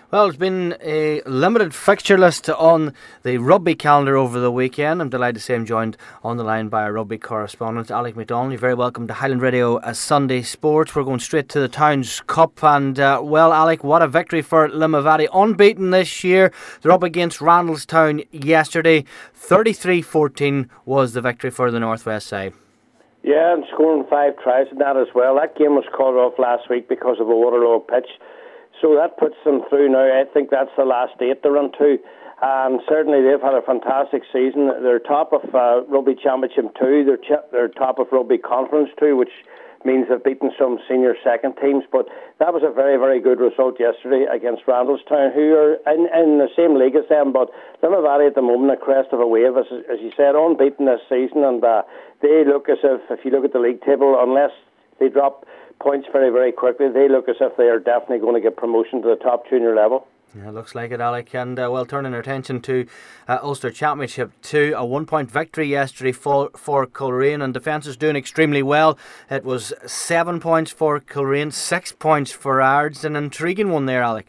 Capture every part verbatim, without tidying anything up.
Well, it's been a limited fixture list on the rugby calendar over the weekend. I'm delighted to say I'm joined on the line by our rugby correspondent, Alec McDonald. You're very welcome to Highland Radio as Sunday Sports. We're going straight to the Towns Cup. And, uh, well, Alec, what a victory for Limavady. Unbeaten this year. They're up against Randallstown yesterday. thirty-three fourteen was the victory for the Northwest side. Yeah, and scoring five tries in that as well. That game was called off last week because of a waterlogged pitch. So that puts them through now. I think that's the last eight they're on to. And certainly they've had a fantastic season. They're top of uh, Rugby Championship two. They're, ch- they're top of Rugby Conference two, which means they've beaten some senior second teams. But that was a very, very good result yesterday against Randallstown, who are in, in the same league as them. But Limavady at the moment, a crest of a wave, as, as you said, unbeaten this season. And uh, they look as if, if you look at the league table, unless they drop points very, very quickly, they look as if they are definitely going to get promotion to the top junior level. Yeah, looks like it, Alec. And, uh, well, turning our attention to uh, Ulster Championship two, a one-point victory yesterday for, for Coleraine, and defence is doing extremely well. It was seven points for Coleraine, six points for Ards. An intriguing one there, Alec.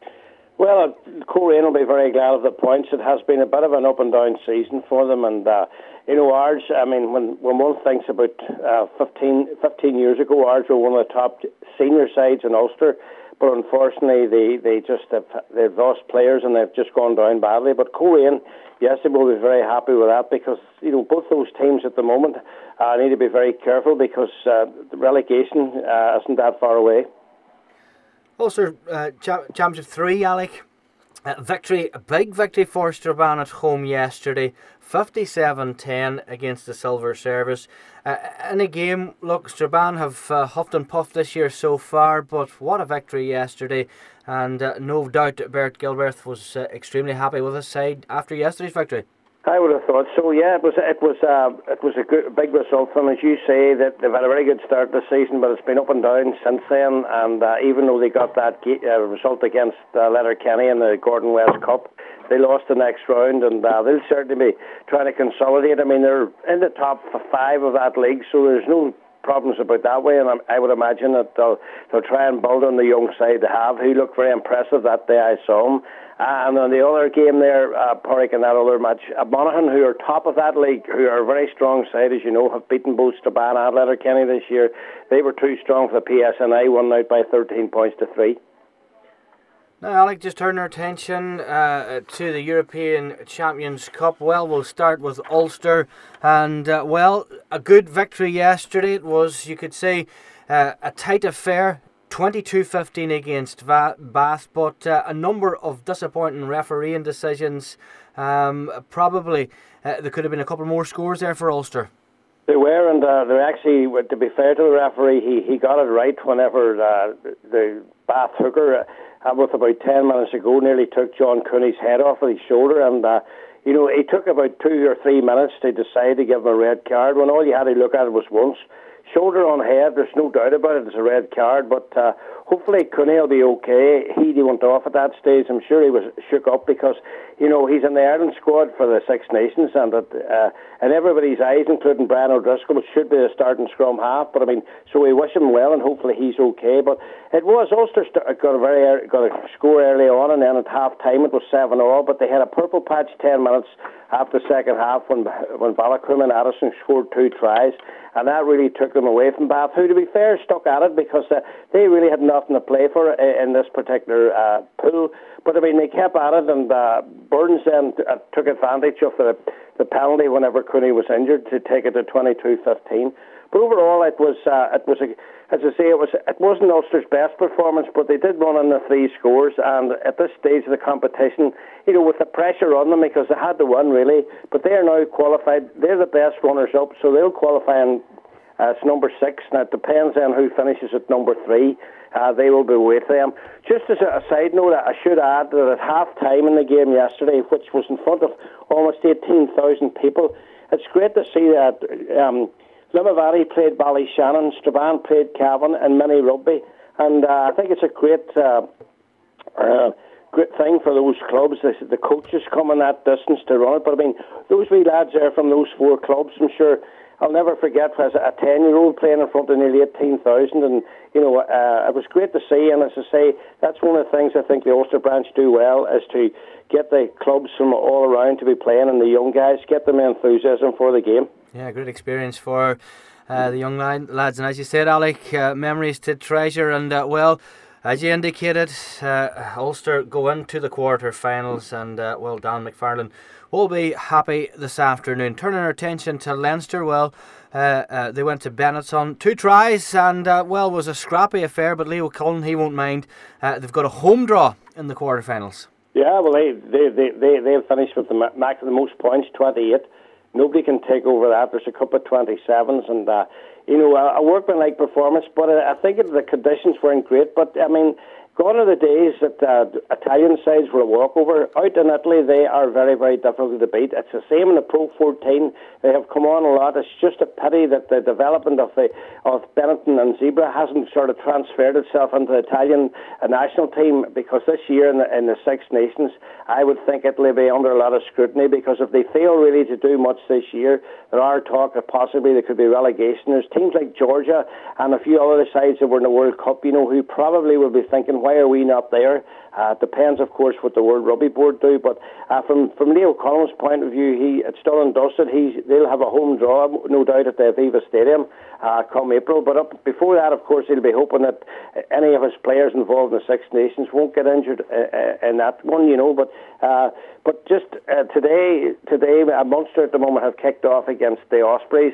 Well, uh, Coleraine will be very glad of the points. It has been a bit of an up-and-down season for them, and uh, you know, Ards, I mean, when, when one thinks about uh, fifteen, fifteen years ago, Ards were one of the top senior sides in Ulster, but unfortunately they, they just have they've lost players and they've just gone down badly. But Coleraine, yes, they will be very happy with that, because you know both those teams at the moment uh, need to be very careful, because uh, the relegation uh, isn't that far away. Ulster uh, cha- Championship three, Alec. Uh, victory, a big victory for Strabane at home yesterday, fifty-seven ten against the Silver Service. Uh, in a game, look, Strabane have uh, huffed and puffed this year so far, but what a victory yesterday. And uh, no doubt Bert Gilbert was uh, extremely happy with his side after yesterday's victory. I would have thought so. Yeah, it was it was uh, it was a good, big result for them, as you say. That they've had a very good start this season, but it's been up and down since then. And uh, even though they got that ge- uh, result against uh, Letterkenny in the Gordon West Cup, they lost the next round, and uh, they'll certainly be trying to consolidate. I mean, they're in the top five of that league, so there's no problems about that way. And I would imagine that they'll they'll try and build on the young side they have, who looked very impressive that day I saw them. Uh, and on the other game there, uh, Porrick, in that other match, uh, Monaghan, who are top of that league, who are a very strong side, as you know, have beaten both Strabane and Letterkenny this year. They were too strong for the P S N I, won out by thirteen points to three. Now, Alec, just turn our attention uh, to the European Champions Cup. Well, we'll start with Ulster. And, uh, well, a good victory yesterday. It was, you could say, uh, a tight affair. twenty-two fifteen against Va- Bath, but uh, a number of disappointing refereeing decisions. Um, probably uh, there could have been a couple more scores there for Ulster. They were, and uh, they're actually, to be fair to the referee, he, he got it right whenever uh, the Bath hooker, uh, with about ten minutes ago, nearly took John Cooney's head off with his shoulder, and uh, you know, it took about two or three minutes to decide to give him a red card, when all you had to look at it was once. Shoulder on head, there's no doubt about it, it's a red card, but uh, hopefully Cooney will be okay. He, he went off at that stage. I'm sure he was shook up, because, you know, he's in the Ireland squad for the Six Nations, and that, uh, in everybody's eyes, including Brian O'Driscoll, should be the starting scrum half. But I mean, so we wish him well, and hopefully he's okay. But it was Ulster st- got a very got a score early on, and then at half time it was seven all. But they had a purple patch ten minutes after the second half when when Ballacrum and Addison scored two tries. And that really took them away from Bath, who, to be fair, stuck at it, because uh, they really had nothing to play for uh, in this particular uh, pool. But, I mean, they kept at it, and uh, Burns then uh, took advantage of the, the penalty whenever Cooney was injured to take it to twenty-two fifteen. But overall, it was, uh, it was a, as I say, it, was, it wasn't Ulster's best performance, but they did run in the three scores. And at this stage of the competition, you know, with the pressure on them, because they had to win, really, but they are now qualified. They're the best runners-up, so they'll qualify in uh, number six. Now, it depends on who finishes at number three. Uh, they will be with them. Just as a, a side note, I should add that at half-time in the game yesterday, which was in front of almost eighteen thousand people, it's great to see that um, Limavady played Ballyshannon, Strabane played Cavan, and mini rugby. And uh, I think it's a great uh, uh, great thing for those clubs. The, the coaches coming that distance to run it. But I mean, those wee lads there from those four clubs, I'm sure I'll never forget as a ten-year-old playing in front of nearly eighteen thousand, and you know, uh, it was great to see. And as I say, that's one of the things I think the Ulster branch do well, is to get the clubs from all around to be playing, and the young guys, get them enthusiasm for the game. Yeah, great experience for uh, the young lads, and as you said, Alec, uh, memories to treasure. And uh, well, as you indicated, uh, Ulster go into the quarter-finals, and uh, well, Dan McFarlane will be happy this afternoon. Turning our attention to Leinster, well, uh, uh, they went to Benetton, two tries, and uh, well, it was a scrappy affair, but Leo Cullen, he won't mind. Uh, they've got a home draw in the quarter-finals. Yeah, well, they they they they they'll finish with the max, the most points, twenty-eight. Nobody can take over that. There's a couple of twenty-sevens, and uh, you know, a, a workmanlike performance. But uh, I think the conditions weren't great. But I mean, gone are the days that uh, Italian sides were a walkover. Out in Italy, they are very, very difficult to beat. It's the same in the Pro fourteen. They have come on a lot. It's just a pity that the development of the of Benetton and Zebra hasn't sort of transferred itself into the Italian uh, national team, because this year in the, in the Six Nations, I would think Italy will be under a lot of scrutiny, because if they fail really to do much this year, there are talk that possibly there could be relegation. There's teams like Georgia and a few other sides that were in the World Cup, you know, who probably will be thinking, why are we not there? Uh, it depends, of course, what the World Rugby Board do. But uh, from from Leo Cullen's point of view, he it's done and dusted. He's they'll have a home draw, no doubt, at the Aviva Stadium uh, come April. But up before that, of course, he'll be hoping that any of his players involved in the Six Nations won't get injured uh, in that one, you know. But uh, but just uh, today, today, uh, Munster at the moment have kicked off against the Ospreys.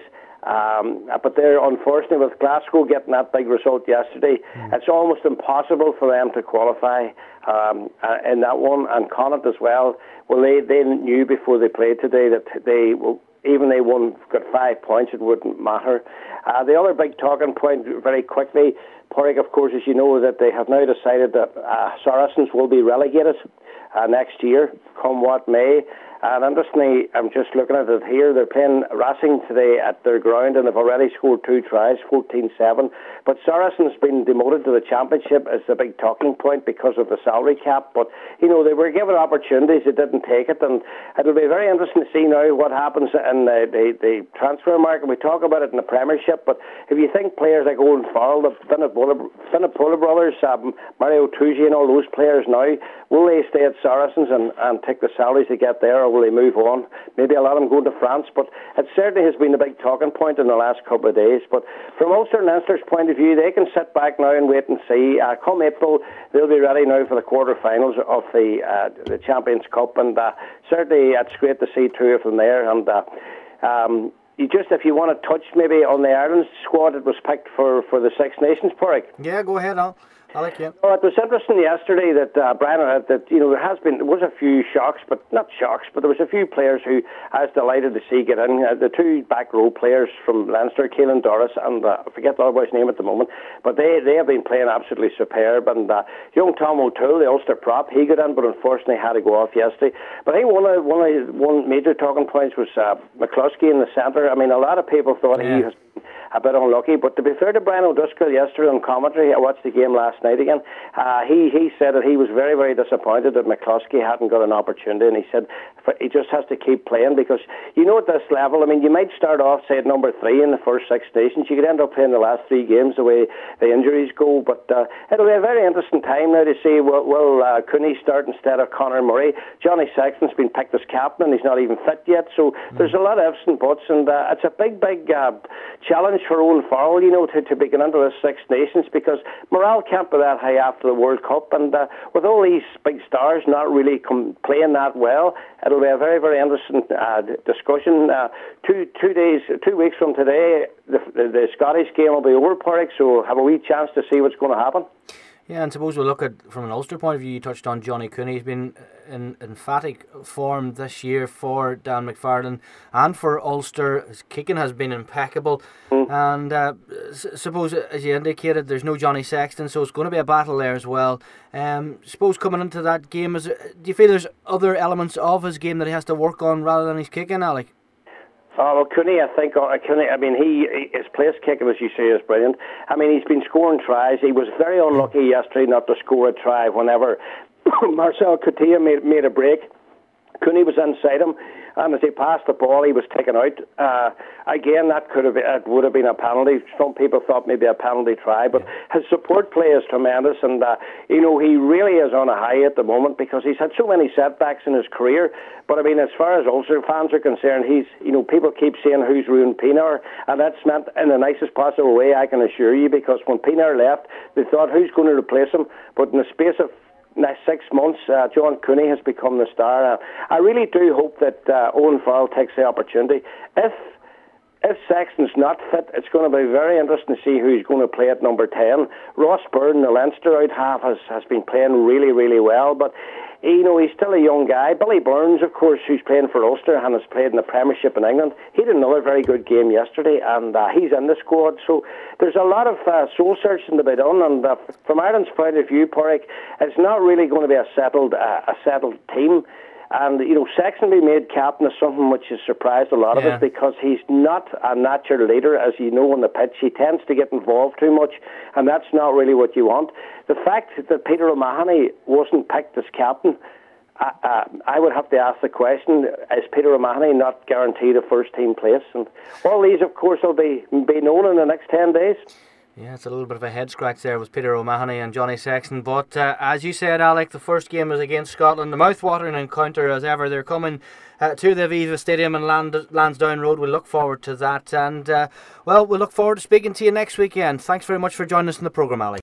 Um, but they're, unfortunately, with Glasgow getting that big result yesterday, mm. it's almost impossible for them to qualify um, uh, in that one. And Connacht as well. Well, they, they knew before they played today that they will, even they won, got five points, it wouldn't matter. Uh, the other big talking point, very quickly, Porrick, of course, as you know, that they have now decided that uh, Saracens will be relegated uh, next year, come what may. And interestingly, I'm just looking at it here, they're playing Racing today at their ground, and they've already scored two tries, fourteen seven. But Saracens been demoted to the championship as the big talking point because of the salary cap. But, you know, they were given opportunities, they didn't take it. And it'll be very interesting to see now what happens in the, the, the transfer market. We talk about it in the Premiership, but if you think players like Owen Farrell, the Finnapola brothers, um, Mario Tucci and all those players now, will they stay at Saracens and, and take the salaries they get there, or will they move on? Maybe a lot of them go to France, but it certainly has been a big talking point in the last couple of days. But from Ulster and Leinster's point of view, they can sit back now and wait and see. Uh, come April, they'll be ready now for the quarter-finals of the uh, the Champions Cup, and uh, certainly it's great to see two of them there. And uh, um, you just, if you want to touch maybe on the Ireland squad that was picked for, for the Six Nations, Porrick. Yeah, go ahead, Al. I like it. Well, it was interesting yesterday that uh, Brian had that, you know, there has been, there was a few shocks, but not shocks, but there was a few players who I was delighted to see get in. Uh, the two back row players from Leinster, Caelan Doris and uh, I forget the other boy's name at the moment, but they, they have been playing absolutely superb. And uh, young Tom O'Toole, the Ulster prop, he got in, but unfortunately had to go off yesterday. But I think one of one of one major talking points was uh, McCluskey in the centre. I mean, a lot of people thought yeah. he was a bit unlucky, but to be fair to Brian O'Driscoll yesterday on commentary, I watched the game last night again, uh, he, he said that he was very, very disappointed that McCluskey hadn't got an opportunity, and he said he just has to keep playing, because you know at this level, I mean, you might start off, say, at number three in the first Six Nations, you could end up playing the last three games the way the injuries go, but uh, it'll be a very interesting time now to see, will, will uh, Cooney start instead of Conor Murray? Johnny Sexton's been picked as captain, and he's not even fit yet, so mm. there's a lot of ifs and buts, and uh, it's a big, big uh, challenge for Owen Farrell, you know, to, to begin into the Six Nations, because morale can't be that high after the World Cup, and uh, with all these big stars not really com- playing that well, it'll be a very, very interesting uh, discussion. Uh, two two days, two weeks from today, the, the, the Scottish game will be over, Porrick, so we'll have a wee chance to see what's going to happen. Yeah, and suppose we'll look at, from an Ulster point of view, you touched on Johnny Cooney. He's been in emphatic form this year for Dan McFarlane and for Ulster. His kicking has been impeccable. Mm. And uh, s- suppose, as you indicated, there's no Johnny Sexton, so it's going to be a battle there as well. Um, suppose coming into that game, is there, do you feel there's other elements of his game that he has to work on rather than his kicking, Alec? Oh, well, Cooney, I think, uh, Cooney, I mean, he, his place kicking, as you say, is brilliant. I mean, he's been scoring tries. He was very unlucky yesterday not to score a try whenever Marcel Coutinho made, made a break. Cooney was inside him, and as he passed the ball, he was taken out. Uh, again, that could have it would have been a penalty. Some people thought maybe a penalty try, but his support play is tremendous, and uh, you know he really is on a high at the moment because he's had so many setbacks in his career. But I mean, as far as Ulster fans are concerned, he's you know people keep saying who's ruined Pienaar, and that's meant in the nicest possible way, I can assure you, because when Pienaar left, they thought who's going to replace him, but in the space of next six months, uh, John Cooney has become the star. Uh, I really do hope that uh, Owen Farrell takes the opportunity. If if Sexton's not fit, it's going to be very interesting to see who's going to play at number ten. Ross Byrne, the Leinster out half, has, has been playing really, really well, but you know, he's still a young guy. Billy Burns, of course, who's playing for Ulster and has played in the Premiership in England, he did another very good game yesterday, and uh, he's in the squad. So there's a lot of uh, soul searching to be done, and uh, from Ireland's point of view, Porrick, it's not really going to be a settled uh, a settled team. And, you know, Sexton being made captain is something which has surprised a lot of yeah. us, because he's not a natural leader, as you know, on the pitch. He tends to get involved too much, and that's not really what you want. The fact that Peter O'Mahony wasn't picked as captain, uh, uh, I would have to ask the question, is Peter O'Mahony not guaranteed a first-team place? And all these, of course, will be, be known in the next ten days. Yeah, it's a little bit of a head scratch there with Peter O'Mahony and Johnny Sexton. But uh, as you said, Alec, the first game is against Scotland. The mouth-watering encounter as ever. They're coming uh, to the Aviva Stadium in Land- Lansdowne Road. We'll look forward to that. And, uh, well, we'll look forward to speaking to you next weekend. Thanks very much for joining us in the programme, Alec.